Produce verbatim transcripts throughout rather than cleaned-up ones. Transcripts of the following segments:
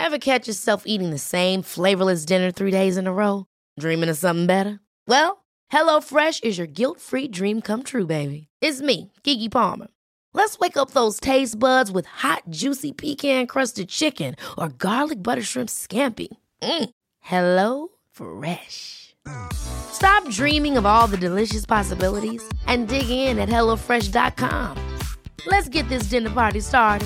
Ever catch yourself eating the same flavorless dinner three days in a row? Dreaming of something better? Well, HelloFresh is your guilt-free dream come true, baby. It's me, Keke Palmer. Let's wake up those taste buds with hot, juicy pecan-crusted chicken or garlic butter shrimp scampi. Mm. Hello Fresh. Stop dreaming of all the delicious possibilities and dig in at hello fresh dot com. Let's get this dinner party started.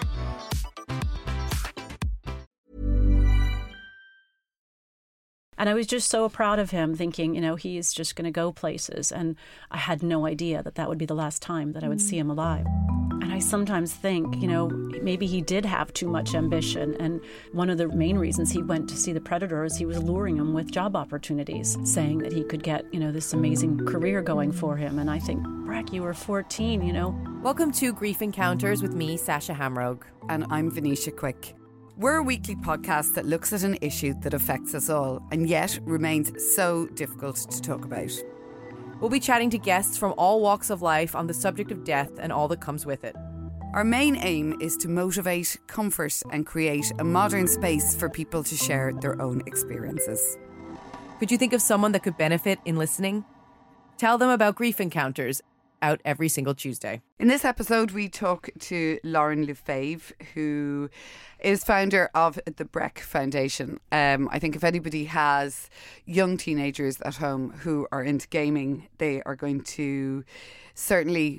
And I was just so proud of him, thinking, you know, he's just going to go places. And I had no idea that that would be the last time that I would see him alive. And I sometimes think, you know, maybe he did have too much ambition. And one of the main reasons he went to see the Predator is he was luring him with job opportunities, saying that he could get, you know, this amazing career going for him. And I think, Breck, you were fourteen, you know. Welcome to Grief Encounters with me, Sasha Hamrogue. And I'm Venetia Quick. We're a weekly podcast that looks at an issue that affects us all and yet remains so difficult to talk about. We'll be chatting to guests from all walks of life on the subject of death and all that comes with it. Our main aim is to motivate, comfort and create a modern space for people to share their own experiences. Could you think of someone that could benefit in listening? Tell them about Grief Encounters, out every single Tuesday. In this episode, we talk to Lauren Lefebvre, who is founder of the Breck Foundation. Um, I think if anybody has young teenagers at home who are into gaming, they are going to certainly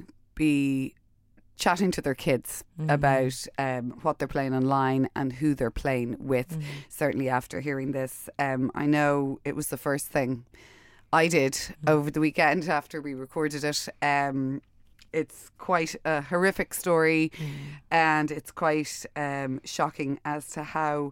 be chatting to their kids mm-hmm. about um, what they're playing online and who they're playing with. Mm-hmm. Certainly after hearing this, um, I know it was the first thing I did over the weekend after we recorded it. Um, it's quite a horrific story mm. and it's quite um, shocking as to how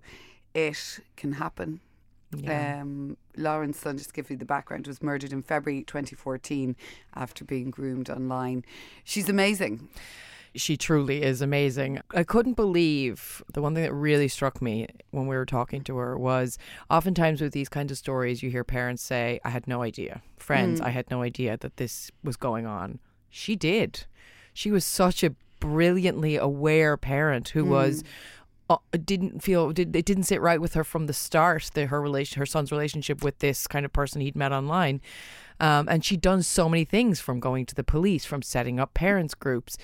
it can happen. Yeah. Um, Lauren's son, just to give you the background, was murdered in February twenty fourteen after being groomed online. She's amazing. She truly is amazing. I couldn't believe, the one thing that really struck me when we were talking to her was oftentimes with these kinds of stories you hear parents say, I had no idea. Friends, mm. I had no idea that this was going on. She did. She was such a brilliantly aware parent who mm. was uh, didn't feel did it didn't sit right with her from the start, the, her relation her son's relationship with this kind of person he'd met online. Um, and she'd done so many things, from going to the police, from setting up parents groups,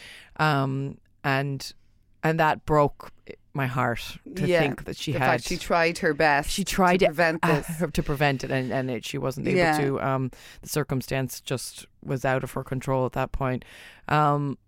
um, and and that broke my heart to yeah, think that she the had. Fact she tried her best. She tried to prevent it, this. Uh, to prevent it, and, and it, she wasn't able yeah. to. Um, the circumstance just was out of her control at that point. Um,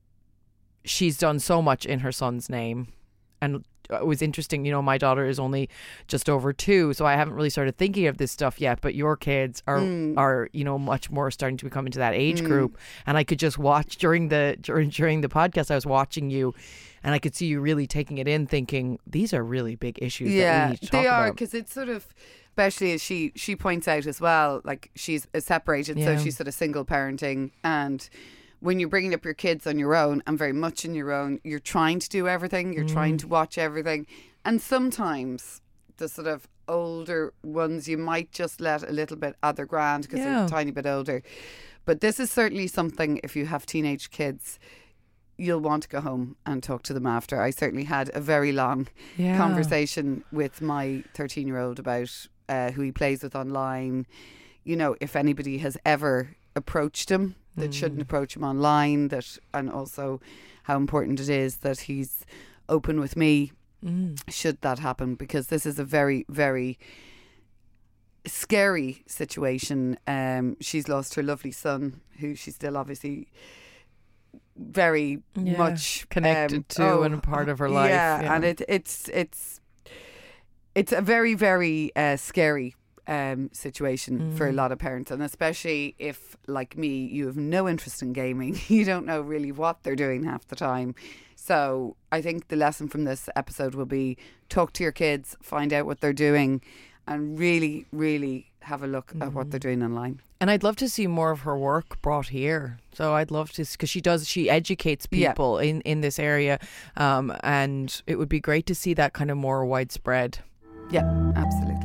she's done so much in her son's name, and it was interesting, you know, my daughter is only just over two, so I haven't really started thinking of this stuff yet, but your kids are, mm. are you know, much more starting to become into that age mm. group. And I could just watch during the during, during the podcast, I was watching you and I could see you really taking it in, thinking, these are really big issues yeah, that we need to talk they are, about. because it's sort of, especially as she, she points out as well, like she's separated, yeah. so she's sort of single parenting, and when you're bringing up your kids on your own and very much on your own, you're trying to do everything, you're mm. trying to watch everything. And sometimes the sort of older ones, you might just let a little bit other grand because yeah. they're a tiny bit older. But this is certainly something, if you have teenage kids, you'll want to go home and talk to them after. I certainly had a very long yeah. conversation with my thirteen-year-old about uh, who he plays with online. You know, if anybody has ever approached him, that mm. shouldn't approach him online, that, and also how important it is that he's open with me mm. should that happen, because this is a very, very scary situation. Um, she's lost her lovely son, who she's still obviously very yeah. much connected um, to oh, and a part of her life. Yeah, yeah. and it, it's it's it's a very, very uh, scary Um, situation mm. for a lot of parents, and especially if, like me, you have no interest in gaming, you don't know really what they're doing half the time. So I think the lesson from this episode will be, talk to your kids, find out what they're doing, and really, really have a look mm. at what they're doing online. And I'd love to see more of her work brought here. So I'd love to, because she does, she educates people yeah. in, in this area, um, and it would be great to see that kind of more widespread. Yeah, absolutely.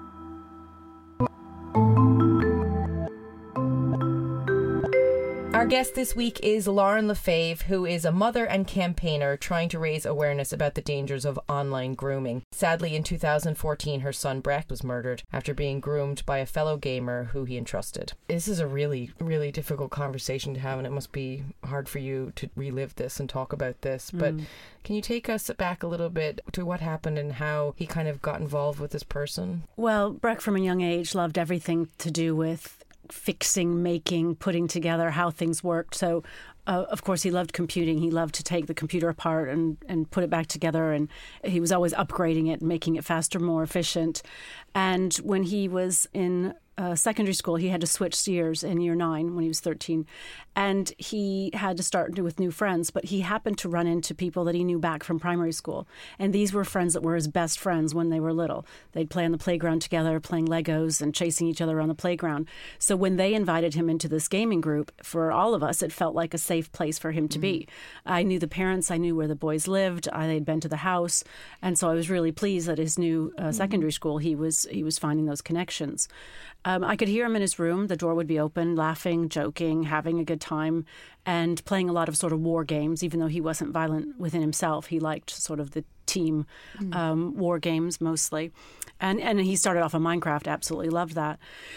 Our Guest this week is Lauren Lefebvre, who is a mother and campaigner trying to raise awareness about the dangers of online grooming. Sadly, in two thousand fourteen, her son Breck was murdered after being groomed by a fellow gamer who he entrusted. This is a really, really difficult conversation to have, and it must be hard for you to relive this and talk about this. But mm. can you take us back a little bit to what happened and how he kind of got involved with this person? Well, Breck from a young age loved everything to do with fixing, making, putting together how things worked. So, uh, of course, he loved computing. He loved to take the computer apart and, and put it back together. And he was always upgrading it, making it faster, more efficient. And when he was in uh, secondary school, he had to switch years in year nine when he was thirteen. And he had to start with new friends, but he happened to run into people that he knew back from primary school. And these were friends that were his best friends when they were little. They'd play on the playground together, playing Legos and chasing each other around the playground. So when they invited him into this gaming group, for all of us, it felt like a safe place for him to mm. be. I knew the parents, I knew where the boys lived, I, they'd been to the house. And so I was really pleased that his new uh, mm. secondary school, he was he was finding those connections. Um, I could hear him in his room. The door would be open, laughing, joking, having a good time, and playing a lot of sort of war games. Even though he wasn't violent within himself, he liked sort of the team mm. um, war games mostly. And and he started off on Minecraft, absolutely loved that.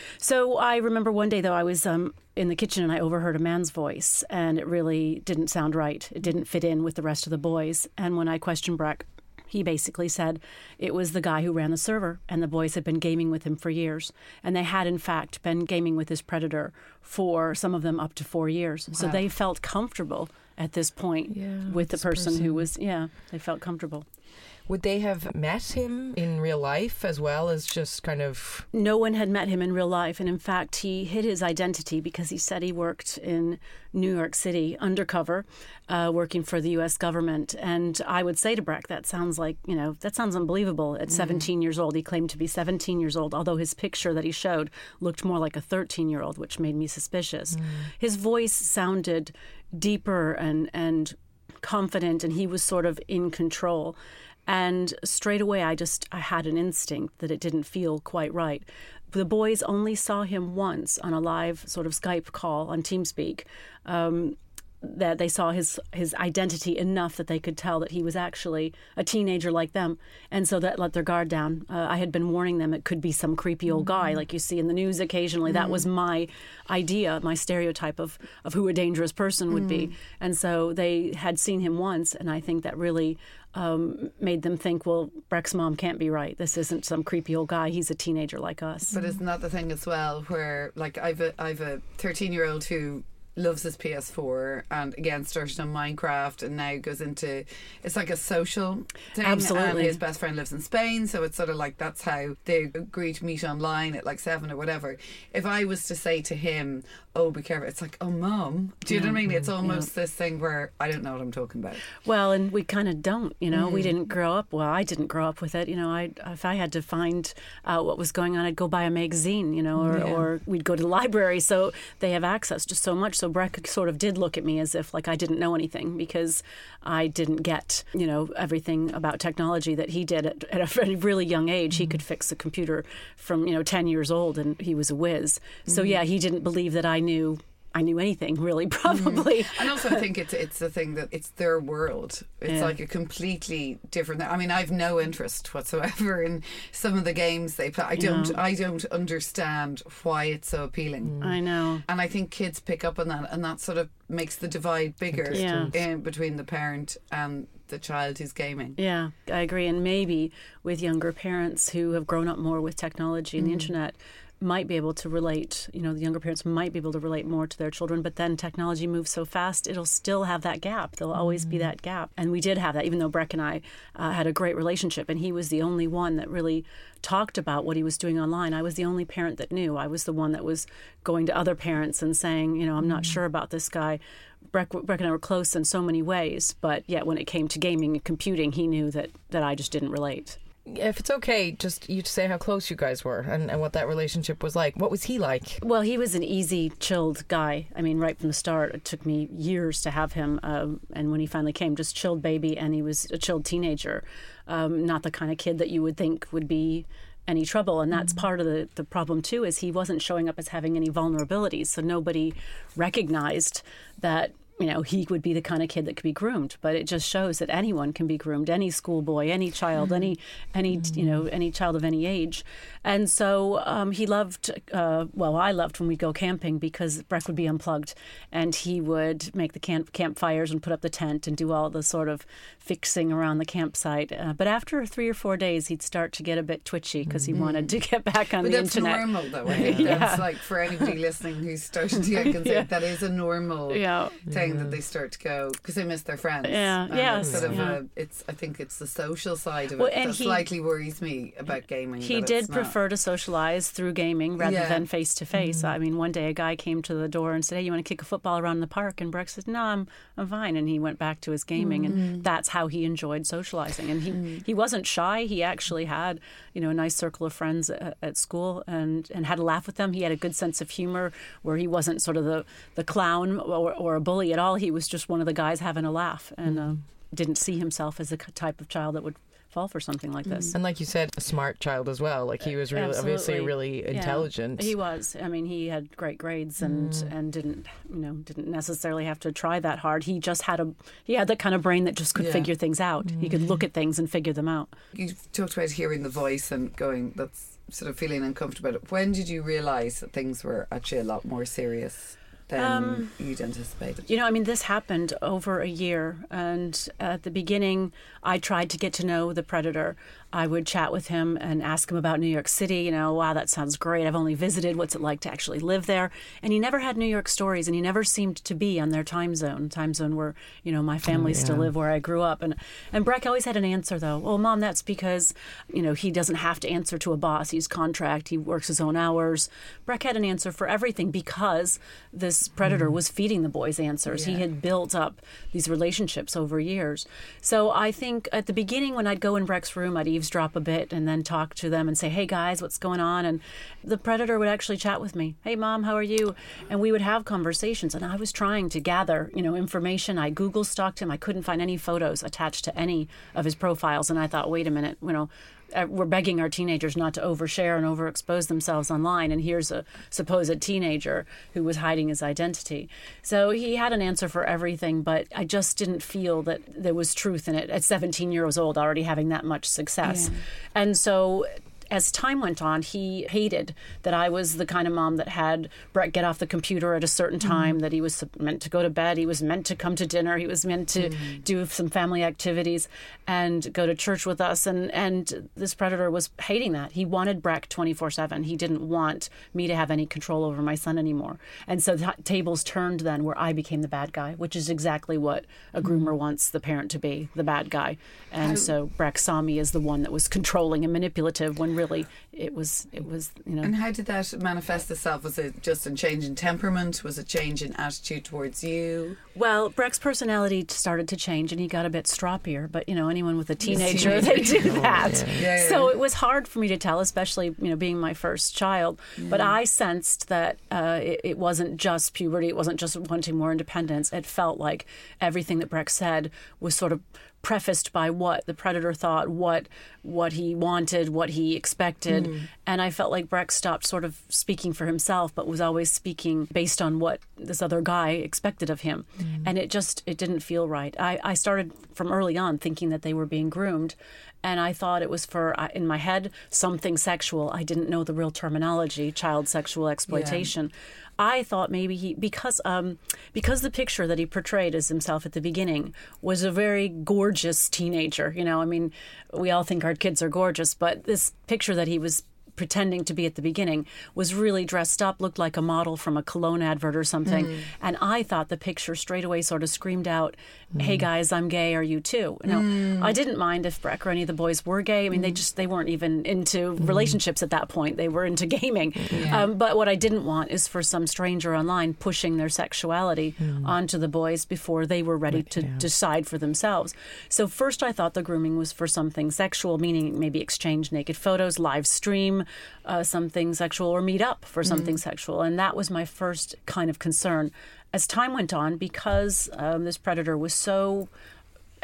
So I remember one day, though, I was um, in the kitchen and I overheard a man's voice, and it really didn't sound right. It didn't fit in with the rest of the boys. And when I questioned Breck, he basically said it was the guy who ran the server, and the boys had been gaming with him for years. And they had, in fact, been gaming with this predator for some of them up to four years. Wow. So they felt comfortable at this point yeah, with the person, person who was, yeah, they felt comfortable. Would they have met him in real life as well as just kind of... No one had met him in real life. And in fact, he hid his identity because he said he worked in New York City undercover, uh, working for the U S government. And I would say to Breck, that sounds like, you know, that sounds unbelievable. At mm. seventeen years old, he claimed to be seventeen years old, although his picture that he showed looked more like a thirteen-year-old, which made me suspicious. Mm. His voice sounded deeper and, and confident, and he was sort of in control. And straight away, I just I had an instinct that it didn't feel quite right. The boys only saw him once on a live sort of Skype call on TeamSpeak. Um, that they saw his his identity enough that they could tell that he was actually a teenager like them, and so that let their guard down. Uh, I had been warning them it could be some creepy old guy like you see in the news occasionally. Mm. That was my idea, my stereotype of, of who a dangerous person would mm. be. And so they had seen him once, and I think that really um, made them think, well, Breck's mom can't be right. This isn't some creepy old guy. He's a teenager like us. But isn't that the thing as well, where like I've a, I've a thirteen-year-old who loves his P S four and again started on Minecraft and now goes into, it's like a social thing. Absolutely. And his best friend lives in Spain, so it's sort of like that's how they agree to meet online at like seven or whatever. If I was to say to him, oh, be careful, it's like, oh, mom, do you yeah. know what I mean? It's almost yeah. this thing where I don't know what I'm talking about. Well, and we kind of don't, you know, mm. we didn't grow up, well, I didn't grow up with it, you know, I if I had to find out what was going on, I'd go buy a magazine, you know, or, yeah. or we'd go to the library, so they have access to so much. So Breck sort of did look at me as if like I didn't know anything because I didn't get, you know, everything about technology that he did at, at a very really young age. Mm. He could fix a computer from, you know, ten years old, and he was a whiz. Mm. So yeah, he didn't believe that I knew I knew anything really, probably. Mm. And also I think it's it's the thing that it's their world. It's yeah. like a completely different. I mean, I've no interest whatsoever in some of the games they play. I don't. No. I don't understand why it's so appealing. Mm. I know. And I think kids pick up on that, and that sort of makes the divide bigger yeah. in between the parent and the child who's gaming. Yeah, I agree. And maybe with younger parents who have grown up more with technology and mm. the internet, might be able to relate, you know, the younger parents might be able to relate more to their children, but then technology moves so fast, it'll still have that gap. There'll always mm. be that gap. And we did have that, even though Breck and I uh, had a great relationship, and he was the only one that really talked about what he was doing online. I was the only parent that knew. I was the one that was going to other parents and saying, you know, I'm not mm. sure about this guy. Breck, Breck and I were close in so many ways, but yet when it came to gaming and computing, he knew that, that I just didn't relate. If it's okay, just you to say how close you guys were and, and what that relationship was like. What was he like? Well, he was an easy, chilled guy. I mean, right from the start, it took me years to have him. Um, and when he finally came, just chilled baby, and he was a chilled teenager. Um, not the kind of kid that you would think would be any trouble. And that's part of the, the problem, too, is he wasn't showing up as having any vulnerabilities. So nobody recognized that, you know, he would be the kind of kid that could be groomed. But it just shows that anyone can be groomed, any schoolboy, any child, any, any you know, any child of any age. And so um, he loved, uh, well, I loved when we go camping because Breck would be unplugged and he would make the camp campfires and put up the tent and do all the sort of fixing around the campsite. Uh, but after three or four days, he'd start to get a bit twitchy because he mm. wanted to get back on but the that's internet. Normal, though. Right? yeah. That's like for anybody listening who's starting to get concerned, yeah. that is a normal yeah. thing mm. that they start to go because they miss their friends. Yeah, yeah. It's sort of yeah. a, it's. I think it's the social side of well, it and that he, slightly worries me about gaming. He did prefer to socialize through gaming rather yeah. than face to face. I mean, one day a guy came to the door and said, "Hey, you want to kick a football around the park?" And Breck said, "No, I'm I'm fine." And he went back to his gaming, mm. and that's how he enjoyed socializing. And he, mm. he wasn't shy. He actually had, you know, a nice circle of friends at, at school and, and had a laugh with them. He had a good sense of humor where he wasn't sort of the, the clown or, or a bully at all. He was just one of the guys having a laugh and mm. uh, didn't see himself as the type of child that would fall for something like this. And like you said, a smart child as well. Like he was really, Absolutely. obviously really yeah. intelligent. He was. I mean, he had great grades and, mm. and didn't, you know, didn't necessarily have to try that hard. He just had a, he had that kind of brain that just could yeah. figure things out. Mm. He could look at things and figure them out. You've talked about hearing the voice and going, that's sort of feeling uncomfortable about it. When did you realise that things were actually a lot more serious than um, you'd anticipated? You know, I mean, this happened over a year. And at the beginning, I tried to get to know the predator. I would chat with him and ask him about New York City. You know, wow, that sounds great. I've only visited. What's it like to actually live there? And he never had New York stories, and he never seemed to be on their time zone, time zone where, you know, my family oh, yeah. still live where I grew up. And, and Breck always had an answer, though. Well, Mom, that's because, you know, he doesn't have to answer to a boss. He's contract. He works his own hours. Breck had an answer for everything because this predator mm. was feeding the boys answers. Yeah. He had built up these relationships over years. So I think at the beginning when I'd go in Breck's room, I'd eavesdrop a bit and then talk to them and say, "Hey guys, what's going on?" And the predator would actually chat with me. "Hey Mom, how are you?" And we would have conversations. And I was trying to gather, you know, information. I Google stalked him. I couldn't find any photos attached to any of his profiles. And I thought, wait a minute, you know, we're begging our teenagers not to overshare and overexpose themselves online, and here's a supposed teenager who was hiding his identity. So he had an answer for everything, but I just didn't feel that there was truth in it at seventeen years old, already having that much success. Yeah. And so as time went on, he hated that I was the kind of mom that had Breck get off the computer at a certain time, mm. that he was meant to go to bed, he was meant to come to dinner, he was meant to mm. do some family activities and go to church with us. And, and this predator was hating that. He wanted Breck twenty-four seven. He didn't want me to have any control over my son anymore. And so the tables turned then where I became the bad guy, which is exactly what a groomer mm. wants the parent to be, the bad guy. And I, so Breck saw me as the one that was controlling and manipulative when really it was it was you know. And how did that manifest itself? Was it just a change in temperament? Was it change in attitude towards you? Well, Breck's personality started to change and he got a bit stroppier, but you know, anyone with a teenager, they do that. Oh, yeah. Yeah, yeah. So it was hard for me to tell, especially, you know, being my first child. Mm. But I sensed that uh, it, it wasn't just puberty, it wasn't just wanting more independence. It felt like everything that Breck said was sort of prefaced by what the predator thought, what what he wanted, what he expected. Mm. And I felt like Breck stopped sort of speaking for himself, but was always speaking based on what this other guy expected of him. Mm. And it just, it didn't feel right. I, I started from early on thinking that they were being groomed. And I thought it was for, in my head, something sexual. I didn't know the real terminology, child sexual exploitation. Yeah. I thought maybe he, because um, because the picture that he portrayed as himself at the beginning was a very gorgeous teenager. You know, I mean, we all think our kids are gorgeous, but this picture that he was pretending to be at the beginning was really dressed up, looked like a model from a cologne advert or something. Mm. And I thought the picture straight away sort of screamed out, "Hey guys, I'm gay, are you too?" Now, mm. I didn't mind if Breck or any of the boys were gay. I mean, mm. they just, they weren't even into mm. relationships at that point. They were into gaming. Yeah. Um, but what I didn't want is for some stranger online pushing their sexuality mm. onto the boys before they were ready to yeah. decide for themselves. So first I thought the grooming was for something sexual, meaning maybe exchange naked photos, live stream, Uh, something sexual, or meet up for something mm. sexual. And that was my first kind of concern. As time went on, because um, this predator was so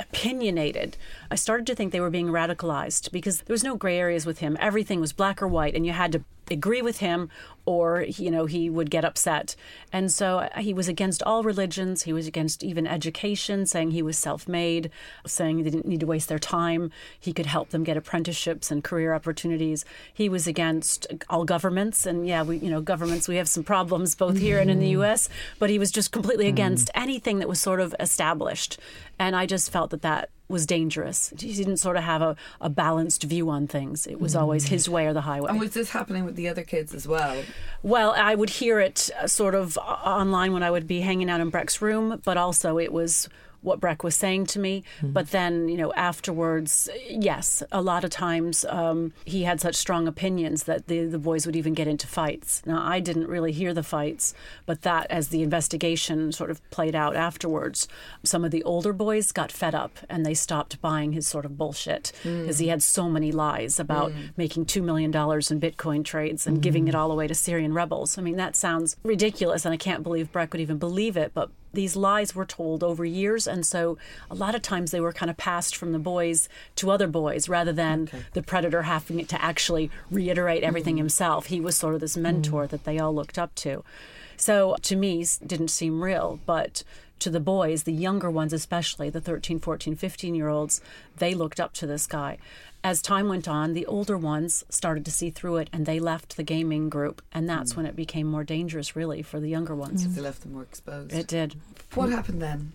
opinionated. I started to think they were being radicalized because there was no gray areas with him. Everything was black or white, and you had to agree with him or, you know, he would get upset. And so he was against all religions. He was against even education, saying he was self-made, saying they didn't need to waste their time. He could help them get apprenticeships and career opportunities. He was against all governments. And yeah, we, you know, governments, we have some problems both here and in the U S, but he was just completely against anything that was sort of established. And I just felt that that was dangerous. He didn't sort of have a, a balanced view on things. It was always his way or the highway. And was this happening with the other kids as well? Well, I would hear it uh, sort of online when I would be hanging out in Breck's room, but also it was what Breck was saying to me. Mm-hmm. But then, you know, afterwards, yes, a lot of times um, he had such strong opinions that the, the boys would even get into fights. Now, I didn't really hear the fights, but that, as the investigation sort of played out afterwards, some of the older boys got fed up and they stopped buying his sort of bullshit because mm. he had so many lies about mm. making two million dollars in Bitcoin trades and mm. giving it all away to Syrian rebels. I mean, that sounds ridiculous, and I can't believe Breck would even believe it, but these lies were told over years, and so a lot of times they were kind of passed from the boys to other boys rather than okay. the predator having to actually reiterate everything mm. himself. He was sort of this mentor mm. that they all looked up to. So to me, didn't seem real, but to the boys, the younger ones especially, the thirteen, fourteen, fifteen-year-olds, they looked up to this guy. As time went on, the older ones started to see through it, and they left the gaming group, and that's mm. when it became more dangerous, really, for the younger ones. Mm. They left them more exposed. It did. What happened then?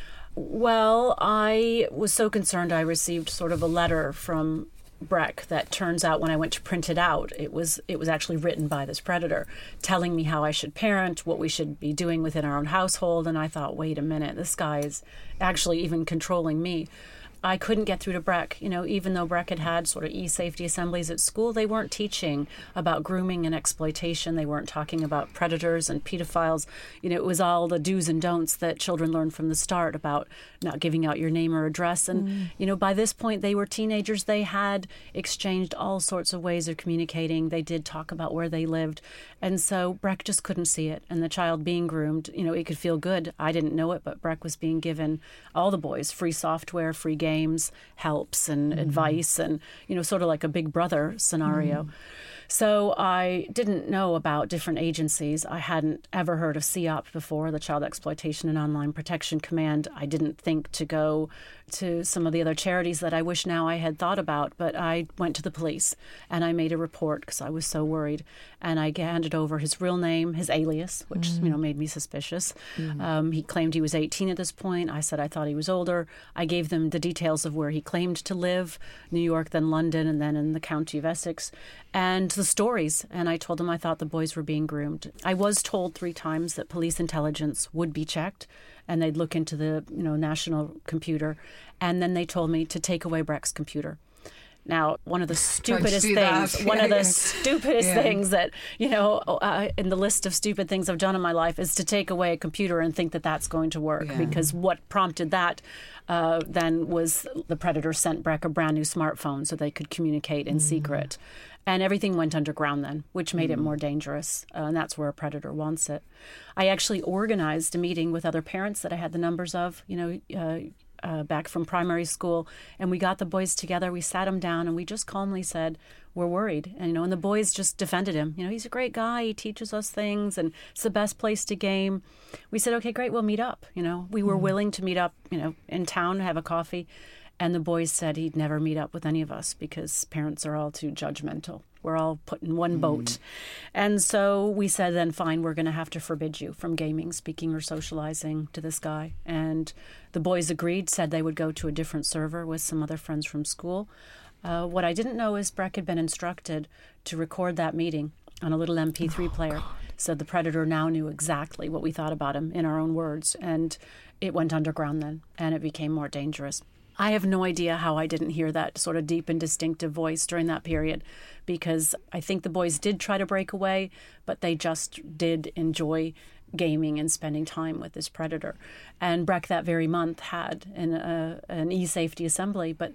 Well, I was so concerned. I received sort of a letter from Breck that turns out when I went to print it out, it was it was actually written by this predator, telling me how I should parent, what we should be doing within our own household. And I thought, wait a minute, this guy is actually even controlling me. I couldn't get through to Breck. You know, even though Breck had had sort of e-safety assemblies at school, they weren't teaching about grooming and exploitation. They weren't talking about predators and pedophiles. You know, it was all the do's and don'ts that children learn from the start about not giving out your name or address. And, mm. you know, by this point, they were teenagers. They had exchanged all sorts of ways of communicating. They did talk about where they lived. And so Breck just couldn't see it. And the child being groomed, you know, it could feel good. I didn't know it, but Breck was being given, all the boys, free software, free games. Games, helps and mm-hmm. advice and, you know, sort of like a Big Brother scenario. Mm. So I didn't know about different agencies. I hadn't ever heard of C O P before, the Child Exploitation and Online Protection Command. I didn't think to go to some of the other charities that I wish now I had thought about, but I went to the police and I made a report because I was so worried. And I handed over his real name, his alias, which, mm. you know, made me suspicious. Mm. Um, he claimed he was eighteen at this point. I said I thought he was older. I gave them the details of where he claimed to live, New York, then London, and then in the county of Essex, and the stories. And I told them I thought the boys were being groomed. I was told three times that police intelligence would be checked and they'd look into the, you know, national computer. And then they told me to take away Breck's computer. Now, one of the stupidest things, one of the stupidest yeah. things that, you know, uh, in the list of stupid things I've done in my life is to take away a computer and think that that's going to work. Yeah. Because what prompted that uh, then was the predator sent Breck a brand new smartphone so they could communicate in mm. secret. And everything went underground then, which made mm. it more dangerous. Uh, and that's where a predator wants it. I actually organized a meeting with other parents that I had the numbers of, you know, uh, Uh, back from primary school, and we got the boys together. We sat them down and we just calmly said, we're worried. And, you know, and the boys just defended him. You know, he's a great guy. He teaches us things and it's the best place to game. We said, okay, great, we'll meet up. You know, we were mm. willing to meet up, you know, in town, have a coffee. And the boys said he'd never meet up with any of us because parents are all too judgmental. We're all put in one boat. Mm. And so we said, then fine, we're going to have to forbid you from gaming, speaking, or socializing to this guy. And the boys agreed, said they would go to a different server with some other friends from school. Uh, what I didn't know is Breck had been instructed to record that meeting on a little M P three oh, player. God. So the predator now knew exactly what we thought about him in our own words. And it went underground then, and it became more dangerous. I have no idea how I didn't hear that sort of deep and distinctive voice during that period, because I think the boys did try to break away, but they just did enjoy gaming and spending time with this predator. And Breck that very month had an, uh, an e-safety assembly, but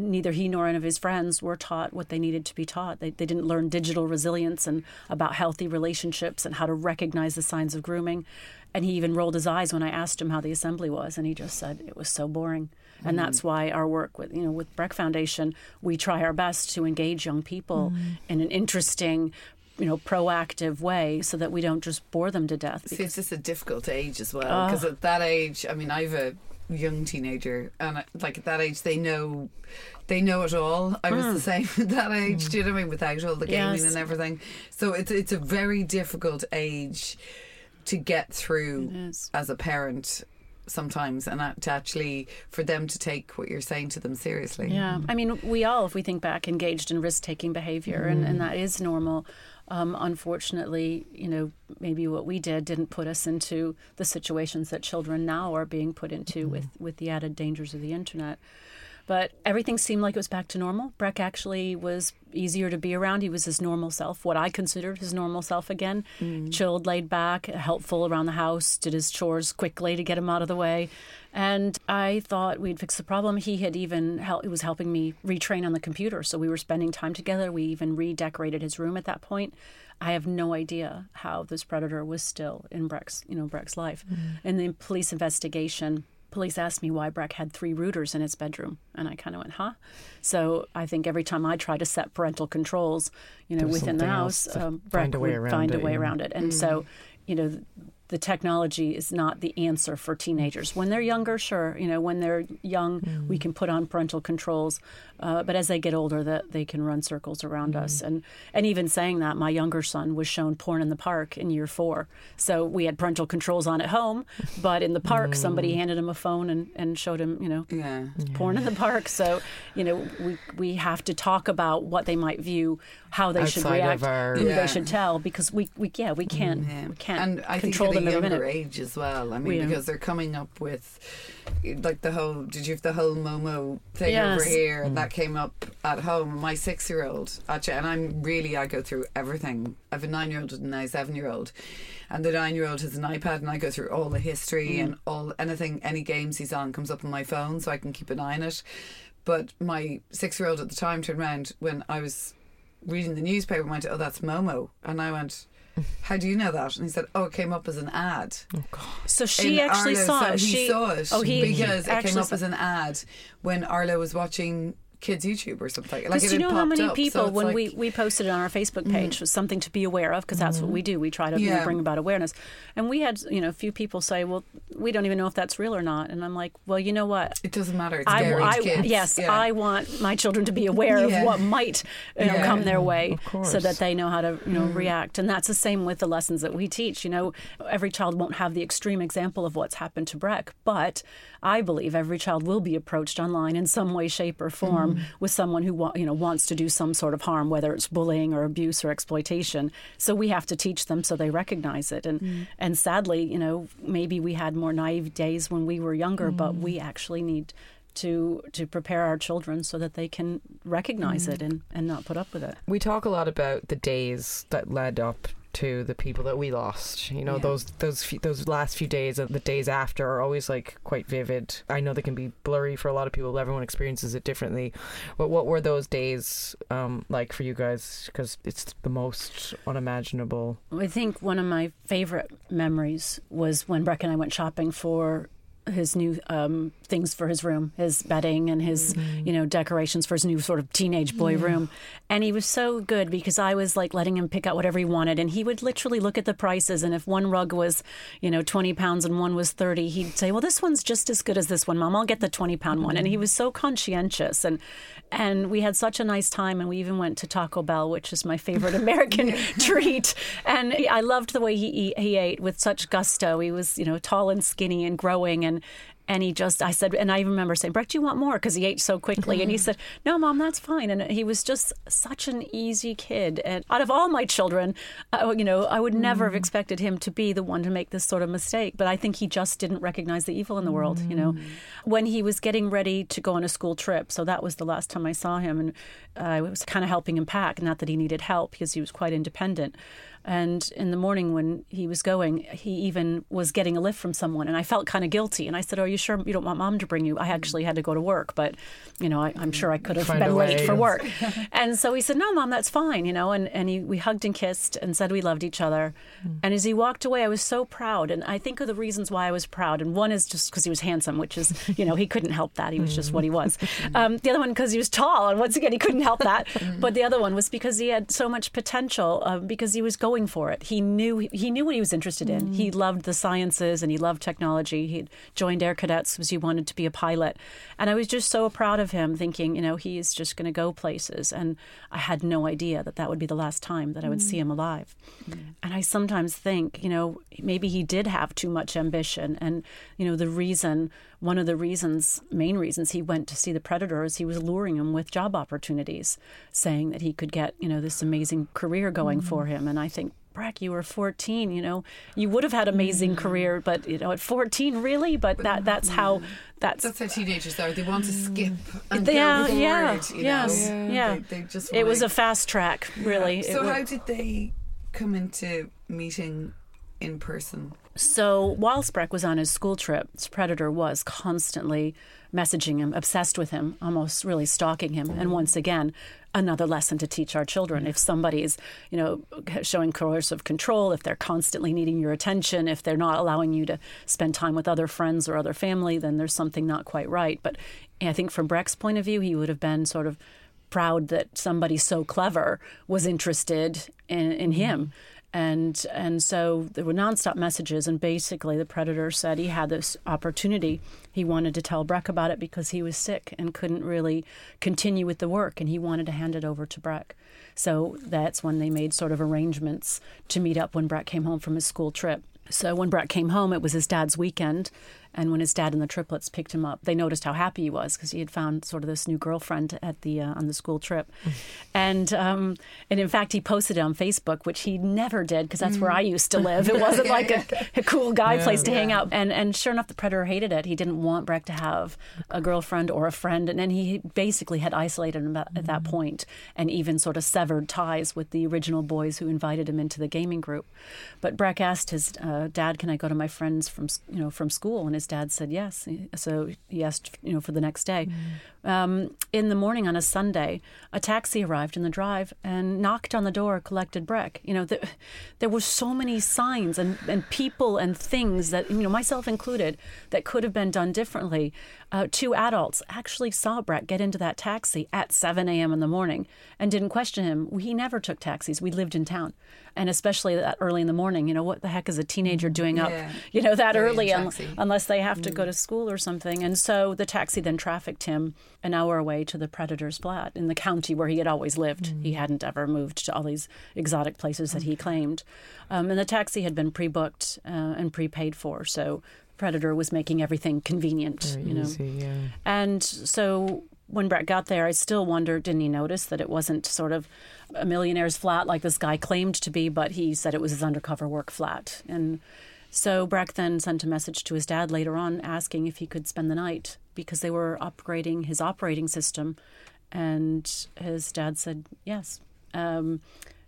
neither he nor any of his friends were taught what they needed to be taught. They, they didn't learn digital resilience and about healthy relationships and how to recognize the signs of grooming. And he even rolled his eyes when I asked him how the assembly was, and he just said it was so boring. Mm. And that's why our work with, you know, with Breck Foundation, we try our best to engage young people mm. in an interesting, you know, proactive way so that we don't just bore them to death. See, it's just a difficult age as well, because uh, at that age, I mean, I have a young teenager, and like at that age, they know, they know it all. I was mm. the same at that age. Mm. Do you know what I mean? Without all the gaming yes. and everything, so it's it's a very difficult age to get through as a parent sometimes, and to actually for them to take what you're saying to them seriously. Yeah, I mean, we all, if we think back, engaged in risk-taking behavior, mm. and, and that is normal. Um, unfortunately, you know, maybe what we did didn't put us into the situations that children now are being put into mm. with, with the added dangers of the internet. But everything seemed like it was back to normal. Breck actually was easier to be around. He was his normal self, what I considered his normal self again. Mm. Chilled, laid back, helpful around the house, did his chores quickly to get him out of the way. And I thought we'd fix the problem. He had even helped, he was helping me retrain on the computer. So we were spending time together. We even redecorated his room at that point. I have no idea how this predator was still in Breck's, you know, Breck's life. Mm. In the police investigation, police asked me why Breck had three routers in his bedroom. And I kind of went, huh? So I think every time I try to set parental controls, you know, There's within the house, um, Breck would find a way around it. And mm. so, you know, the technology is not the answer for teenagers. When they're younger, sure, you know, when they're young, mm. we can put on parental controls. Uh, but as they get older, that they can run circles around mm. us. And and even saying that, my younger son was shown porn in the park in year four. So we had parental controls on at home, but in the park, mm. somebody handed him a phone and, and showed him, you know, yeah. porn in the park. So, you know, we we have to talk about what they might view, how they Outside should react, our, who yeah. they should tell, because we, we yeah, we can't, yeah. we can't and I control think them at a every younger minute. age as well. I mean, Yeah. because they're coming up with like the whole, did you have the whole Momo thing Yes. over here? And that came up at home. My six-year-old, actually, and I'm really, I go through everything. I have a nine-year-old and now a seven-year-old. And the nine-year-old has an iPad, and I go through all the history mm. and all anything, any games he's on comes up on my phone, so I can keep an eye on it. But my six-year-old at the time turned around when I was reading the newspaper and went, oh, that's Momo. And I went, how do you know that? And he said, oh, it came up as an ad. Oh, God. So she In actually Arlo, saw so it. he She, saw it oh, he, because he it came up saw- as an ad when Arlo was watching kids YouTube or something. Like, Because it you had know how popped many up, people, so it's when like, we, we posted it on our Facebook page, was something to be aware of, because that's what we do. We try to you know, Yeah. bring about awareness. And we had, you know, a few people say, well, we don't even know if that's real or not. And I'm like, well, you know what? it doesn't matter. It's I, scary I- to kids. yes, Yeah. I want my children to be aware Yeah. of what might you know, Yeah. come their way, Of course. so that they know how to you know react. And that's the same with the lessons that we teach. You know, every child won't have the extreme example of what's happened to Breck, but I believe every child will be approached online in some way, shape, or form Mm. with someone who wa- you know wants to do some sort of harm, whether it's bullying or abuse or exploitation. So we have to teach them so they recognize it. And Mm. and sadly, you know, maybe we had more naive days when we were younger, but we actually need to to prepare our children so that they can recognize it and, and not put up with it. We talk a lot about the days that led up to the people that we lost. You know, Yeah. those those few, those last few days and the days after are always like quite vivid. I know they can be blurry for a lot of people. Everyone experiences it differently. But what were those days um, like for you guys? Because it's the most unimaginable. I think one of my favorite memories was when Breck and I went shopping for his new um, things for his room, his bedding and his, mm-hmm. you know, decorations for his new sort of teenage boy yeah. room. And he was so good because I was like letting him pick out whatever he wanted. And he would literally look at the prices. And if one rug was, you know, twenty pounds and one was thirty, he'd say, well, this one's just as good as this one, Mom. I'll get the twenty pound mm-hmm. one. And he was so conscientious. And and we had such a nice time. And we even went to Taco Bell, which is my favorite American treat. And I loved the way he, he ate with such gusto. He was, you know, tall and skinny and growing. And And he just, I said, and I remember saying, Breck, do you want more? Because he ate so quickly. And he said, no, Mom, that's fine. And he was just such an easy kid. And out of all my children, uh, you know, I would never have expected him to be the one to make this sort of mistake. But I think he just didn't recognize the evil in the world, you know. When he was getting ready to go on a school trip, so that was the last time I saw him. And uh, I was kind of helping him pack, not that he needed help because he was quite independent. And in the morning when he was going, he even was getting a lift from someone. And I felt kind of guilty. And I said, are you sure you don't want mom to bring you? I actually had to go to work, but, you know, I, I'm sure I could have Find been a late way. for work. And so he said, no, Mom, that's fine, you know, and, and he, we hugged and kissed and said we loved each other. Mm. And as he walked away, I was so proud. And I think of the reasons why I was proud. And one is just because he was handsome, which is, you know, he couldn't help that. He was just what he was. Um, the other one, because he was tall. And once again, he couldn't help that. But the other one was because he had so much potential, uh, because he was going for it. He knew he knew what he was interested in. Mm. He loved the sciences and he loved technology. He joined Air Cadets because he wanted to be a pilot. And I was just so proud of him, thinking, you know, he's just going to go places. And I had no idea that that would be the last time that I would mm. see him alive. Mm. And I sometimes think, you know, maybe he did have too much ambition. And, you know, the reason, one of the reasons, main reasons he went to see the Predator is he was luring him with job opportunities, saying that he could get, you know, this amazing career going mm. for him. And I think, Breck, you were fourteen, you know, you would have had an amazing mm. career, but, you know, at fourteen, really? But, but that that's how, that's... That's how teenagers are. They want to skip and yeah, go forward, yeah, you yes, know? yeah. They, they just it wanna... was a fast track, really. Yeah. So it how was... did they come into meeting in person? So whilst Breck was on his school trip, this Predator was constantly messaging him, obsessed with him, almost really stalking him. And once again, another lesson to teach our children. If somebody's, you know, showing coercive control, if they're constantly needing your attention, if they're not allowing you to spend time with other friends or other family, then there's something not quite right. But I think from Breck's point of view, he would have been sort of proud that somebody so clever was interested in, in him. And and so there were nonstop messages, and basically the Predator said he had this opportunity. He wanted to tell Breck about it because he was sick and couldn't really continue with the work, and he wanted to hand it over to Breck. So that's when they made sort of arrangements to meet up when Breck came home from his school trip. So when Breck came home, it was his dad's weekend. And when his dad and the triplets picked him up, they noticed how happy he was because he had found sort of this new girlfriend at the uh, on the school trip. and um, and in fact, he posted it on Facebook, which he never did because that's mm. where I used to live. It wasn't like a, a cool guy yeah, place to yeah. hang out. And and sure enough, the Predator hated it. He didn't want Breck to have a girlfriend or a friend. And then he basically had isolated him at, at that point and even sort of severed ties with the original boys who invited him into the gaming group. But Breck asked his uh, dad, "Can I go to my friends from you know from school?" And his dad said yes. So he asked, you know, for the next day. Mm. Um, in the morning on a Sunday, a taxi arrived in the drive and knocked on the door, collected Breck. You know, the, there were so many signs and, and people and things that, you know, myself included, that could have been done differently. Uh, two adults actually saw Breck get into that taxi at seven a.m. in the morning and didn't question him. He never took taxis. We lived in town. And especially that early in the morning, you know, what the heck is a teenager doing up, yeah. you know, that Very early un- taxi. unless they have to go to school or something. And so the taxi then trafficked him an hour away to the Predator's flat in the county where he had always lived. Mm. He hadn't ever moved to all these exotic places that he claimed. Um, and the taxi had been pre-booked uh, and prepaid for. So Predator was making everything convenient, Very you know. easy, yeah. And so when Breck got there, I still wondered, didn't he notice that it wasn't sort of a millionaire's flat like this guy claimed to be, but he said it was his undercover work flat. And so Breck then sent a message to his dad later on asking if he could spend the night because they were upgrading his operating system. And his dad said yes. Um,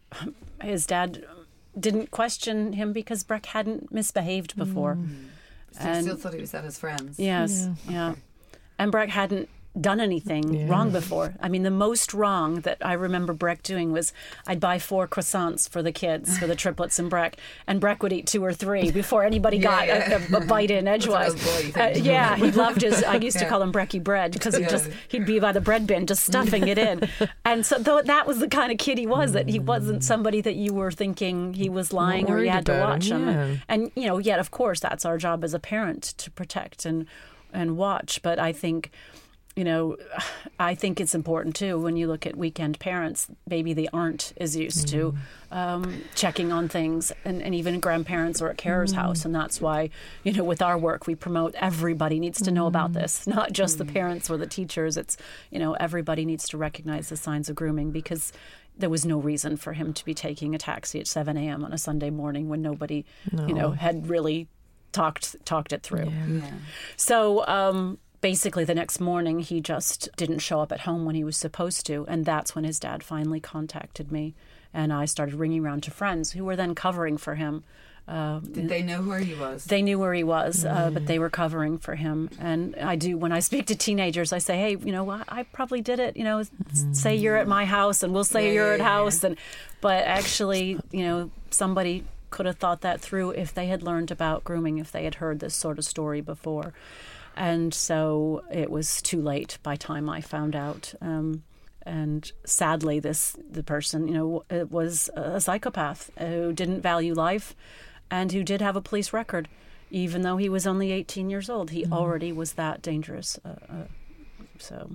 his dad didn't question him because Breck hadn't misbehaved before. Mm. So and, he still thought he was at his friends. Yes, yeah. yeah. Okay. And Breck hadn't done anything yeah. wrong before. I mean, the most wrong that I remember Breck doing was I'd buy four croissants for the kids, for the triplets and Breck, and Breck would eat two or three before anybody yeah, got yeah. A, a, a bite in edgewise. Uh, yeah, he loved his, I used yeah. to call him Brecky Bread because he'd, just, he'd be by the bread bin just stuffing it in. And so though that was the kind of kid he was, that he wasn't somebody that you were thinking he was lying or you had to watch him. him. Yeah. And, and, you know, yet, of course, that's our job as a parent to protect and, and watch. But I think... You know, I think it's important, too, when you look at weekend parents, maybe they aren't as used mm. to um, checking on things, and, and even grandparents or at carer's mm. house. And that's why, you know, with our work, we promote everybody needs to know mm. about this, not just mm. the parents or the teachers. It's, you know, everybody needs to recognize the signs of grooming because there was no reason for him to be taking a taxi at seven a.m. on a Sunday morning when nobody, no. you know, had really talked talked it through. Yeah. Yeah. So, um basically, the next morning, he just didn't show up at home when he was supposed to. And that's when his dad finally contacted me. And I started ringing around to friends who were then covering for him Uh, Did they know where he was? They knew where he was, uh, but they were covering for him. And I do, when I speak to teenagers, I say, hey, you know, I, I probably did it. You know, mm-hmm. say you're at my house, and we'll say yeah, you're yeah, at yeah. house. And but actually, you know, somebody could have thought that through if they had learned about grooming, if they had heard this sort of story before. And so it was too late by the time I found out. Um, and sadly, this the person, you know, it was a psychopath who didn't value life, and who did have a police record, even though he was only eighteen years old. He mm. already was that dangerous. Uh, uh, so.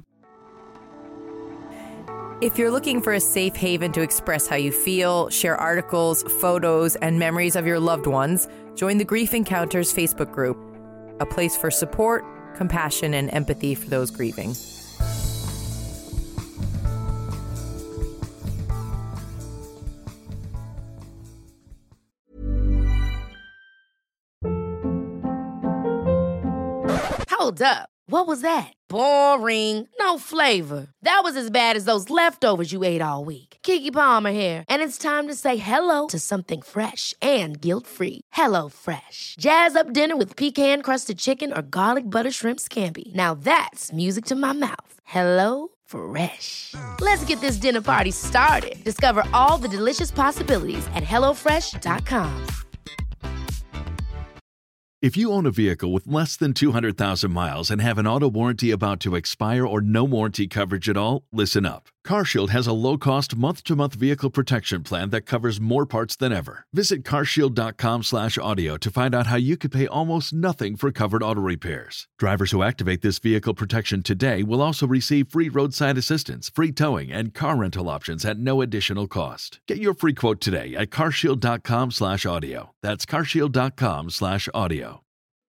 If you're looking for a safe haven to express how you feel, share articles, photos, and memories of your loved ones, join the Grief Encounters Facebook group, a place for support, compassion, and empathy for those grieving. Hold up. What was that? Boring. No flavor. That was as bad as those leftovers you ate all week. Keke Palmer here, and it's time to say hello to something fresh and guilt-free. Hello Fresh. Jazz up dinner with pecan-crusted chicken or garlic butter shrimp scampi. Now that's music to my mouth. Hello Fresh. Let's get this dinner party started. Discover all the delicious possibilities at hello fresh dot com. If you own a vehicle with less than two hundred thousand miles and have an auto warranty about to expire or no warranty coverage at all, listen up. CarShield has a low-cost month-to-month vehicle protection plan that covers more parts than ever. Visit carshield.com slash audio to find out how you could pay almost nothing for covered auto repairs. Drivers who activate this vehicle protection today will also receive free roadside assistance, free towing, and car rental options at no additional cost. Get your free quote today at carshield.com slash audio. That's carshield.com slash audio.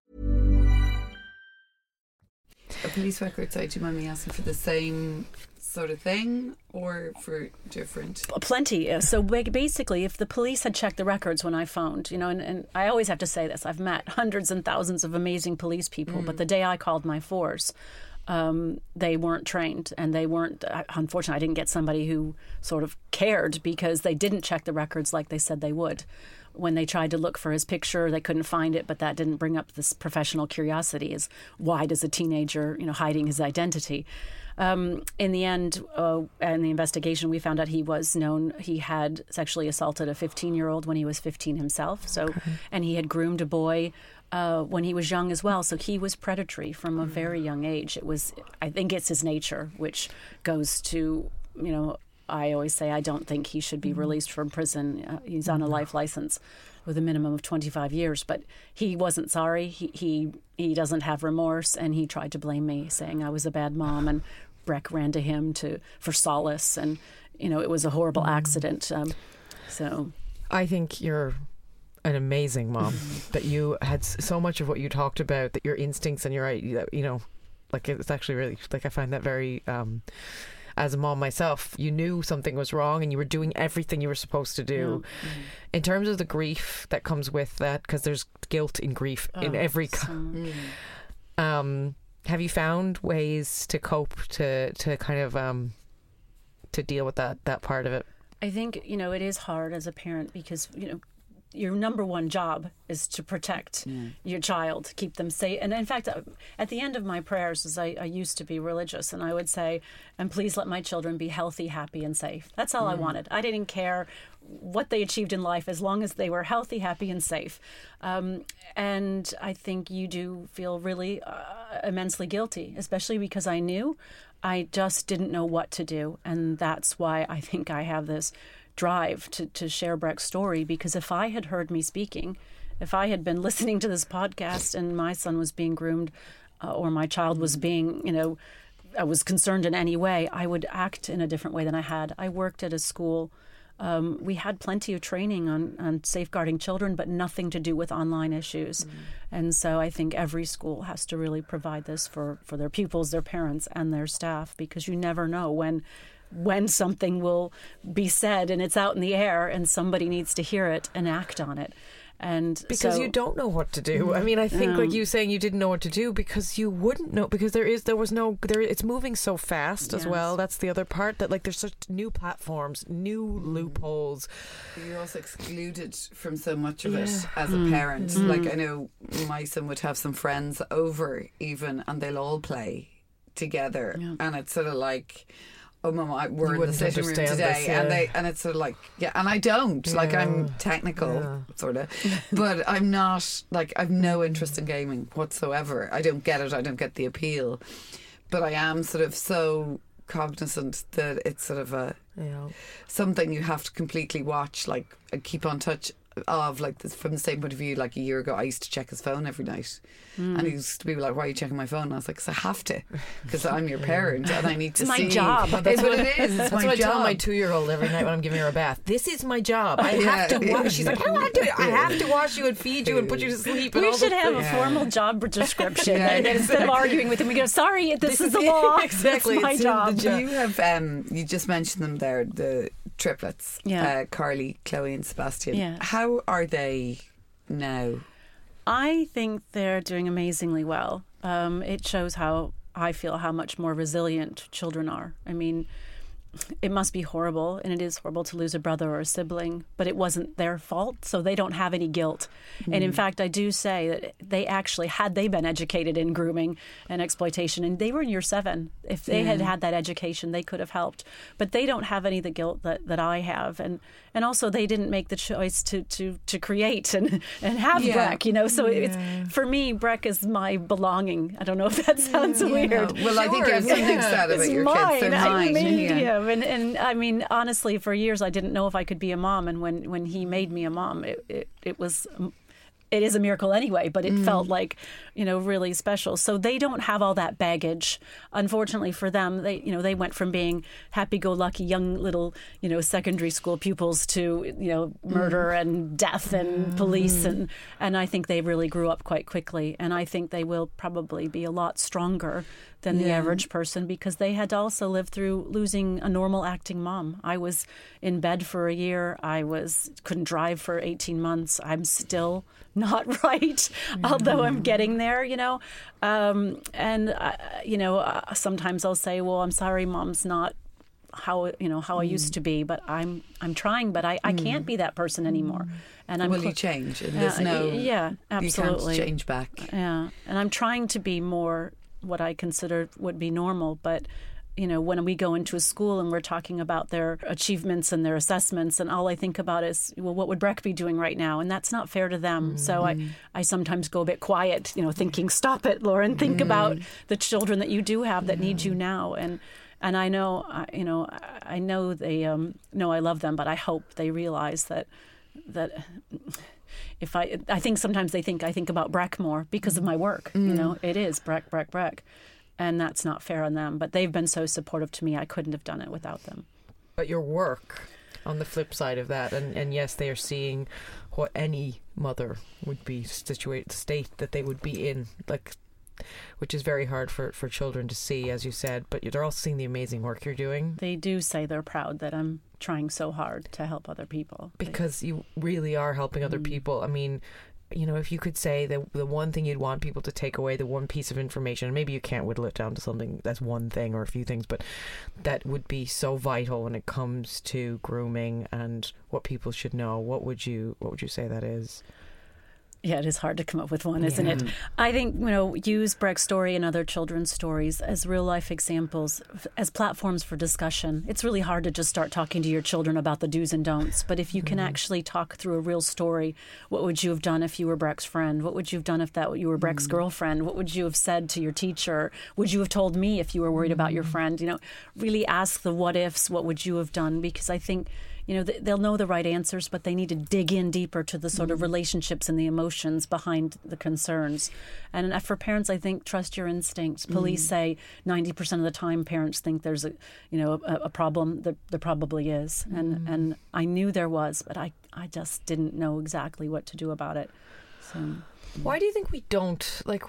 A police record site, do you mind me asking for the same sort of thing or for different? Plenty. So basically, if the police had checked the records when I phoned, you know, and, and I always have to say this, I've met hundreds and thousands of amazing police people, mm. but the day I called my force, um, they weren't trained, and they weren't, unfortunately, I didn't get somebody who sort of cared, because they didn't check the records like they said they would. When they tried to look for his picture, they couldn't find it, but that didn't bring up this professional curiosity: is why does a teenager, you know, hiding his identity? Um, in the end, uh, in the investigation, we found out he was known, he had sexually assaulted a fifteen-year-old when he was fifteen himself. So, okay. And he had groomed a boy uh, when he was young as well. So he was predatory from a very young age. It was, I think it's his nature, which goes to, you know, I always say I don't think he should be released from prison. Uh, he's on a life license with a minimum of twenty-five years. But he wasn't sorry. He, he he doesn't have remorse, and he tried to blame me, saying I was a bad mom, and Breck ran to him to for solace. And, you know, it was a horrible accident. Um, so I think you're an amazing mom, that you had so much of what you talked about, that your instincts and your, you know, like it's actually really, like I find that very... Um, as a mom myself, you knew something was wrong and you were doing everything you were supposed to do. Mm-hmm. In terms of the grief that comes with that, because there's guilt in grief oh, in every... So, mm. um, have you found ways to cope, to to kind of um, to deal with that that part of it? I think, you know, it is hard as a parent, because, you know, your number one job is to protect yeah. your child, keep them safe. And in fact, at the end of my prayers, as I, I used to be religious, and I would say, and please let my children be healthy, happy, and safe. That's all mm. I wanted. I didn't care what they achieved in life, as long as they were healthy, happy, and safe. Um, and I think you do feel really uh, immensely guilty, especially because I knew. I just didn't know what to do. And that's why I think I have this drive to, to share Breck's story, because if I had heard me speaking, if I had been listening to this podcast and my son was being groomed uh, or my child was being, you know, I was concerned in any way, I would act in a different way than I had. I worked at a school. Um, we had plenty of training on, on safeguarding children, but nothing to do with online issues. Mm. And so I think every school has to really provide this for, for their pupils, their parents, and their staff, because you never know when when something will be said and it's out in the air and somebody needs to hear it and act on it. And because so, you don't know what to do. I mean, I think um, like you saying you didn't know what to do because you wouldn't know, because there is there was no there. It's moving so fast as Yes. well. That's the other part, that like there's such new platforms, new loopholes. You're also excluded from so much of Yeah. it as a parent. Like I know my son would have some friends over even, and they'll all play together, Yeah. and it's sort of like, oh mama, I- we're in the wouldn't sitting room understand today, this, yeah. and they and it's sort of like, yeah, and I don't like I'm Yeah. technical Yeah. sort of, but I'm not like I've no interest in gaming whatsoever. I don't get it. I don't get the appeal, but I am sort of so cognizant that it's sort of a Yeah. something you have to completely watch, like and keep on touch of, like this, from the same point of view. Like a year ago I used to check his phone every night, and he used to be like, why are you checking my phone? And I was like, 'cause I have to, because I'm your parent and I need to It's my see. job. That's what it is. It's That's my what I job. tell my two-year-old every night when I'm giving her a bath. This is my job. I Yeah, have to yeah. wash. She's like, I don't want to do it. I have to wash you and feed you and put you to sleep. And we all should this have thing. a formal job description. Yeah, and instead of arguing with him, we go, sorry, this, is the law. Exactly, It's my it's in the job. job. You have um, you just mentioned them there, the triplets, Yeah. uh, Carly, Chloe, and Sebastian. Yes. How are they now? I think they're doing amazingly well. Um, it shows how I feel how much more resilient children are. I mean, it must be horrible, and it is horrible to lose a brother or a sibling, but it wasn't their fault, so they don't have any guilt. Mm. And in fact, I do say that they actually, had they been educated in grooming and exploitation, and they were in year seven, if they yeah. had had that education, they could have helped. But they don't have any of the guilt that, that I have. And and also, they didn't make the choice to to, to create and, and have yeah. Breck, you know. So yeah. it's, for me, Breck is my belonging. I don't know if that sounds yeah. weird. No. Well, I think everyone thinks that about it's your mine. kids. They're mine. I made yeah. him. And, and I mean, honestly, for years, I didn't know if I could be a mom. And when, when he made me a mom, it, it, it was... It is a miracle anyway, but it mm. felt like, you know, really special. So they don't have all that baggage. Unfortunately for them, they, you know, they went from being happy-go-lucky young little, you know, secondary school pupils to, you know, murder mm. and death and mm. police. And, and I think they really grew up quite quickly. And I think they will probably be a lot stronger than yeah. the average person, because they had to also live through losing a normal acting mom. I was in bed for a year. I was couldn't drive for eighteen months. I'm still not right, mm-hmm. although I'm getting there, you know. Um, and, uh, you know, uh, sometimes I'll say, well, I'm sorry, Mom's not how, you know, how mm. I used to be, but I'm I'm trying, but I, I mm. can't be that person anymore. And I'm Will cl- you change? And there's uh, no... Yeah, absolutely. You can't change back. Yeah, and I'm trying to be more what I consider would be normal, but you know, when we go into a school and we're talking about their achievements and their assessments, and all I think about is, well, what would Breck be doing right now? And that's not fair to them. Mm-hmm. So I, I sometimes go a bit quiet, you know, thinking, stop it, Lauren, think mm-hmm. about the children that you do have that yeah. need you now. And and I know, you know, I know they um, know I love them, but I hope they realize that that if I, I think sometimes they think I think about Breck more because of my work. Mm. You know, it is Breck, Breck, Breck. And that's not fair on them. But they've been so supportive to me. I couldn't have done it without them. But your work, on the flip side of that, and, and yes, they are seeing what any mother would be situated, state that they would be in, like, which is very hard for, for children to see, as you said. But they're also seeing the amazing work you're doing. They do say they're proud that I'm trying so hard to help other people. Because you really are helping other mm. people. I mean, you know, if you could say the the one thing you'd want people to take away, the one piece of information, and maybe you can't whittle it down to something that's one thing or a few things, but that would be so vital when it comes to grooming and what people should know, what would you what would you say that is? Yeah, it is hard to come up with one, isn't yeah. it? I think, you know, use Breck's story and other children's stories as real-life examples, as platforms for discussion. It's really hard to just start talking to your children about the do's and don'ts, but if you can mm. actually talk through a real story, what would you have done if you were Breck's friend? What would you have done if that you were Breck's mm. girlfriend? What would you have said to your teacher? Would you have told me if you were worried mm. about your friend? You know, really ask the what-ifs, what would you have done? Because I think, you know, they'll know the right answers, but they need to dig in deeper to the sort of relationships and the emotions behind the concerns. And for parents, I think, trust your instincts. Police mm. say ninety percent of the time parents think there's a, you know, a, a problem. There, there probably is. Mm. And and I knew there was, but I, I just didn't know exactly what to do about it. So, why do you think we don't, like, we...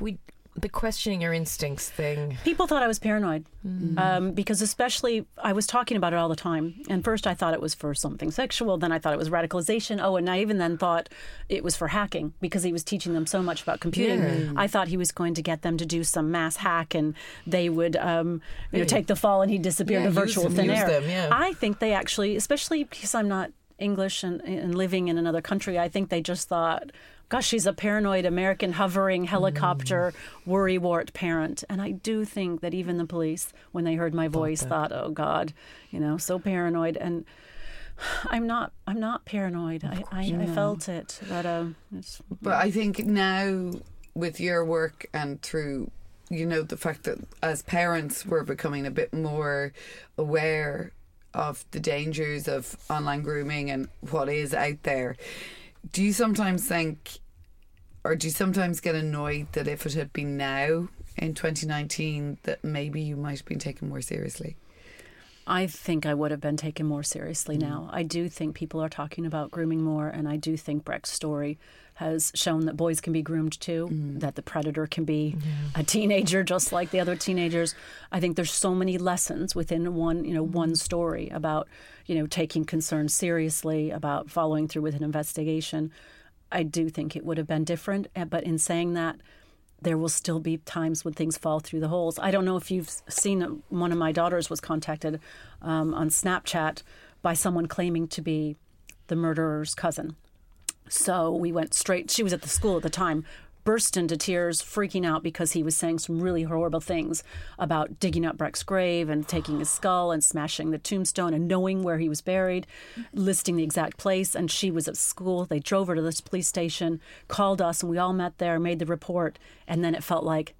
the questioning your instincts thing. People thought I was paranoid Mm. um, because especially I was talking about it all the time. And first I thought it was for something sexual. Then I thought it was radicalization. Oh, and I even then thought it was for hacking because he was teaching them so much about computing. Yeah. I thought he was going to get them to do some mass hack and they would um, you know, take the fall and he'd disappear Yeah, to virtual use- thin use air. them, yeah. I think they actually, especially because I'm not English and, and living in another country, I think they just thought, gosh, she's a paranoid American hovering helicopter Mm. worrywart parent. And I do think that even the police, when they heard my voice, thought, oh God, you know, so paranoid. And I'm not I'm not paranoid. I, I, I felt it. But, um, it's, But I think now with your work and through, you know, the fact that as parents we're becoming a bit more aware of the dangers of online grooming and what is out there. Do you sometimes think, or do you sometimes get annoyed that if it had been now in twenty nineteen that maybe you might have been taken more seriously? I think I would have been taken more seriously Mm. now. I do think people are talking about grooming more, and I do think Brecht's story has shown that boys can be groomed too, Mm. that the predator can be a teenager just like the other teenagers. I think there's so many lessons within one, you know, one story about, you know, taking concerns seriously, about following through with an investigation. I do think it would have been different, eh, but in saying that, there will still be times when things fall through the holes. I don't know if you've seen, one of my daughters was contacted um, on Snapchat by someone claiming to be the murderer's cousin. So we went straight, she was at the school at the time, burst into tears, freaking out because he was saying some really horrible things about digging up Brecht's grave and taking his skull and smashing the tombstone and knowing where he was buried, listing the exact place. And she was at school. They drove her to this police station, called us, and we all met there, made the report. And then it felt like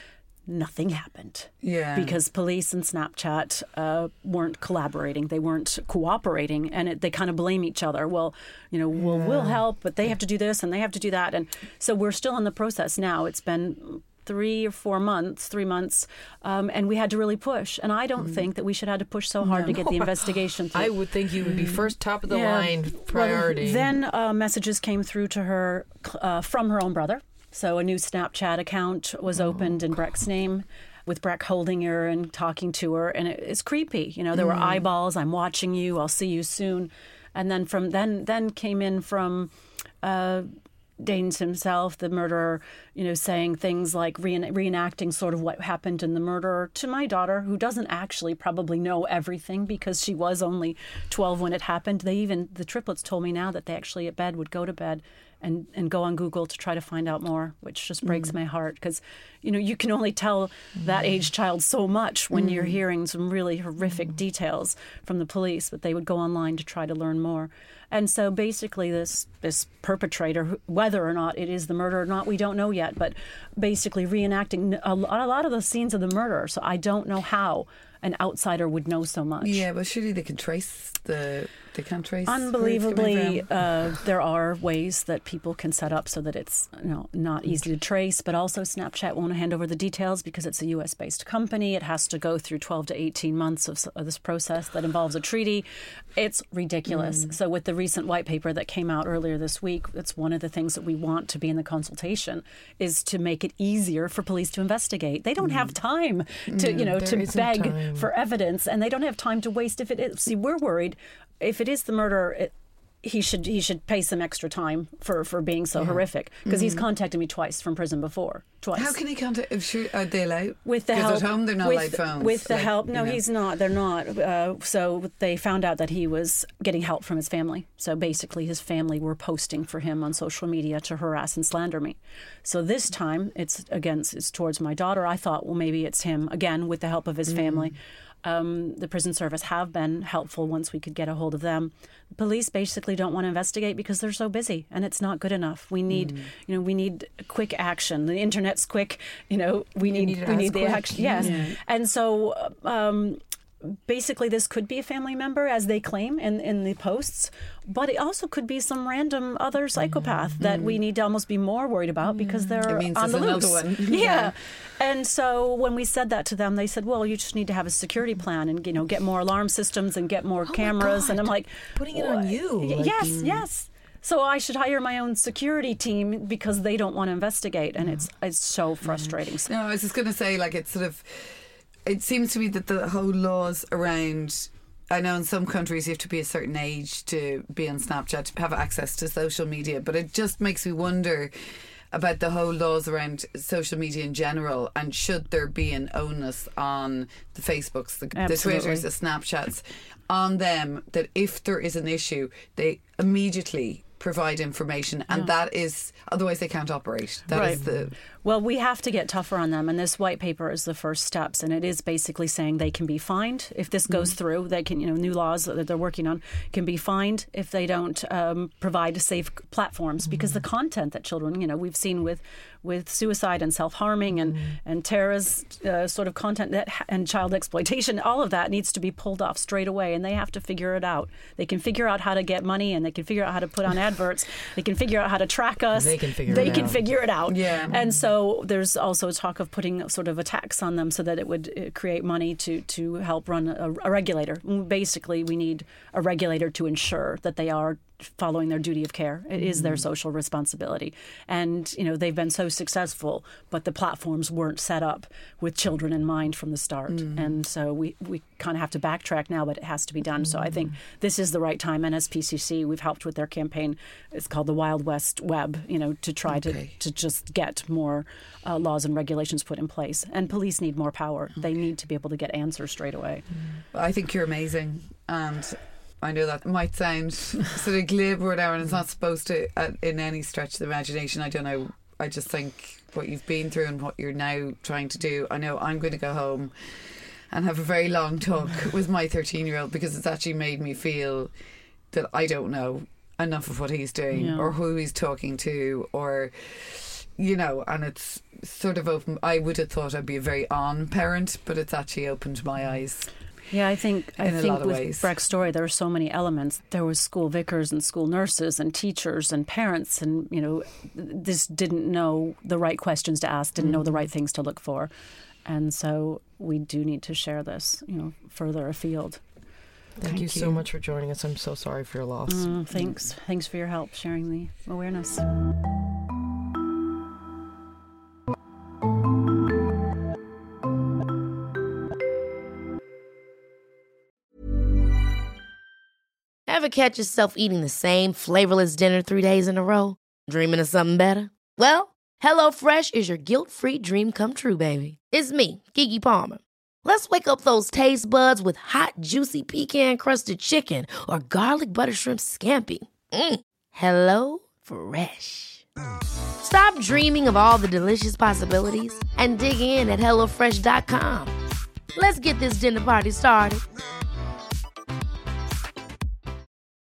nothing happened. Yeah. Because police and Snapchat uh, weren't collaborating. They weren't cooperating. And it, they kind of blame each other. Well, you know, well, we'll help, but they have to do this and they have to do that. And so we're still in the process now. It's been three or four months, three months, um, and we had to really push. And I don't think that we should have to push so hard to get the investigation through. I would think you would be first top of the Yeah. line priority. Well, then uh, messages came through to her uh, from her own brother. So a new Snapchat account was opened in Brecht's name, with Brecht holding her and talking to her, and it, it's creepy. You know, there were eyeballs. I'm watching you. I'll see you soon. And then from then then came in from uh, Danes himself, the murderer, you know, saying things like reen- reenacting sort of what happened in the murder to my daughter, who doesn't actually probably know everything because she was only twelve when it happened. They even, the triplets told me now that they actually at bed would go to bed and, and go on Google to try to find out more, which just breaks mm. my heart because, you know, you can only tell that age child so much when mm. you're hearing some really horrific mm. details from the police, but they would go online to try to learn more. And so basically this this perpetrator, whether or not it is the murder or not, we don't know yet, but basically reenacting a lot of the scenes of the murder. So I don't know how an outsider would know so much. Yeah, but surely they can trace the... They can't trace... Unbelievably, uh, there are ways that people can set up so that it's, you know, not easy to trace, but also Snapchat won't hand over the details because it's a U S-based company. It has to go through twelve to eighteen months of, of this process that involves a treaty. It's ridiculous. Mm. So with the recent white paper that came out earlier this week, it's one of the things that we want to be in the consultation is to make it easier for police to investigate. They don't mm. have time to, you know, there to beg time. for evidence, and they don't have time to waste if it is. See, we're worried if it is the murder, it, he should he should pay some extra time for, for being so yeah. horrific because mm-hmm. he's contacted me twice from prison before. Twice. How can he contact? If sure, are they allowed? With the help, at home they're not with, allowed phones. With the like, help, no, you know. he's not. They're not. Uh, so they found out that he was getting help from his family. So basically, his family were posting for him on social media to harass and slander me. So this time, it's against it's towards my daughter. I thought, well, maybe it's him again with the help of his mm. family. Um, the prison service have been helpful once we could get a hold of them. Police basically don't want to investigate because they're so busy and it's not good enough. We need, mm. you know, we need quick action. The internet's quick. You know, we need, need we need the quick. action. Yes, yeah. And so. Um, Basically, this could be a family member, as they claim in, in the posts, but it also could be some random other psychopath mm-hmm. that we need to almost be more worried about because they're it means on the another loose. One. yeah. yeah. And so when we said that to them, they said, well, you just need to have a security plan and, you know, get more alarm systems and get more oh cameras. And I'm like... Putting it on you. Like, yes, mm. yes. So I should hire my own security team because they don't want to investigate. And it's it's so frustrating. Mm. No, I was just going to say, like, it's sort of, it seems to me that the whole laws around, I know in some countries you have to be a certain age to be on Snapchat, to have access to social media, but it just makes me wonder about the whole laws around social media in general, and should there be an onus on the Facebooks, the, the Twitters, the Snapchats, on them, that if there is an issue, they immediately provide information, and yeah. that is, otherwise they can't operate. That right. is the... Well, we have to get tougher on them, and this white paper is the first steps, and it is basically saying they can be fined if this goes mm-hmm. through. They can, you know, new laws that they're working on can be fined if they don't um, provide safe platforms, mm-hmm. because the content that children, you know, we've seen with with suicide and self-harming and, mm-hmm. and terrorist uh, sort of content that, and child exploitation, all of that needs to be pulled off straight away, and they have to figure it out. They can figure out how to get money, and they can figure out how to put on adverts. They can figure out how to track us. They can figure they it can out. figure it out. Yeah. And so there's also talk of putting sort of a tax on them so that it would create money to, to help run a, a regulator. Basically, we need a regulator to ensure that they are following their duty of care. It is their social responsibility. And, you know, they've been so successful, but the platforms weren't set up with children in mind from the start. Mm. And so we, we kind of have to backtrack now, but it has to be done. Mm. So I think this is the right time. And as P C C, we've helped with their campaign. It's called the Wild West Web, you know, to try okay. to, to just get more uh, laws and regulations put in place. And police need more power. Okay. They need to be able to get answers straight away. Mm. I think you're amazing. And I know that might sound sort of glib or whatever, and it's not supposed to uh, in any stretch of the imagination. I don't know. I just think what you've been through and what you're now trying to do. I know I'm going to go home and have a very long talk with my thirteen-year-old, because it's actually made me feel that I don't know enough of what he's doing yeah. or who he's talking to, or, you know, and it's sort of open. I would have thought I'd be a very on parent, but it's actually opened my eyes. Yeah, I think I think with ways. Breck's story, there were so many elements. There was school vicars and school nurses and teachers and parents, and, you know, this didn't know the right questions to ask, didn't mm. know the right things to look for. And so we do need to share this, you know, further afield. Thank, Thank you, you so much for joining us. I'm so sorry for your loss. Mm, thanks. Mm. Thanks for your help sharing the awareness. Ever catch yourself eating the same flavorless dinner three days in a row? Dreaming of something better? Well, HelloFresh is your guilt-free dream come true, baby. It's me, Keke Palmer. Let's wake up those taste buds with hot, juicy pecan-crusted chicken or garlic butter shrimp scampi. Mm. Hello Fresh. Stop dreaming of all the delicious possibilities and dig in at hello fresh dot com. Let's get this dinner party started.